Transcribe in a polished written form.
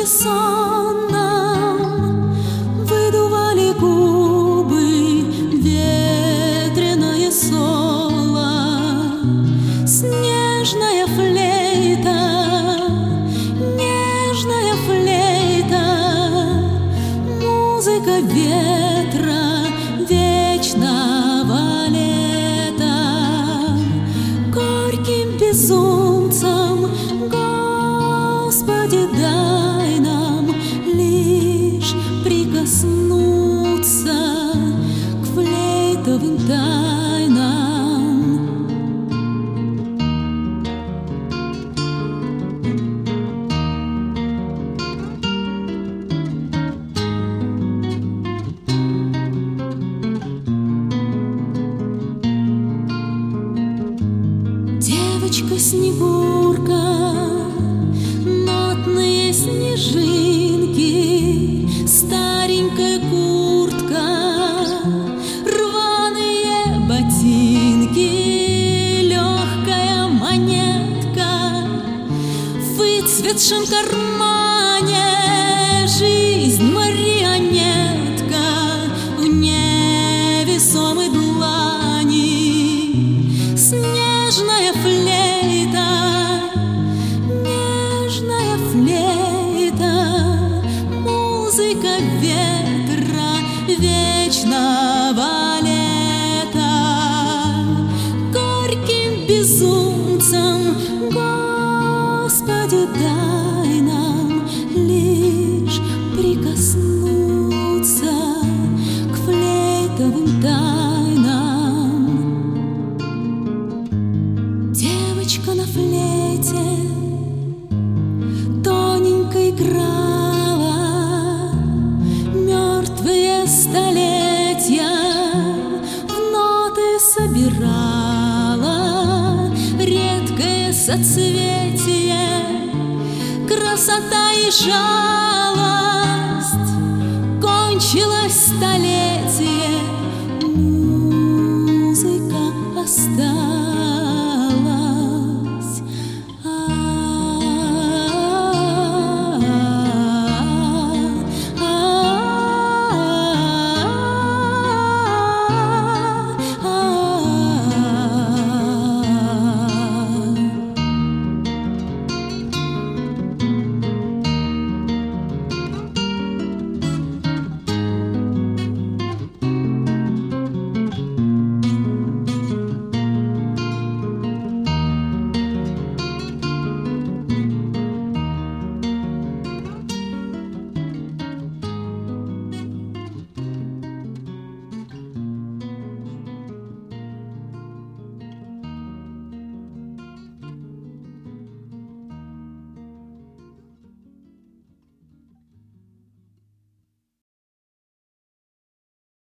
ночи сонном выдували губы ветреное соло. Снежная флейта, нежная флейта, музыка ветра вечного лета. Горьким безумцам, Господи, дай нам лишь прикоснуться к флейтовым тайнам. Девочка-снегурка, нотные снежинки, старенькая куртка, рваные ботинки, легкая монетка в выцветшем кармане. Жизнь марионетка в невесомой длани. Снежная флейта, нежная флейта, музыка ветра вечного лета. Горьким безумцам, Господи, дай нам лишь прикоснуться к флейтовым тайнам. Девочка на флейте тоненько играла, мертвые столетия в ноты собирала. Редкое соцветие, красота и жалость, кончилось столетие.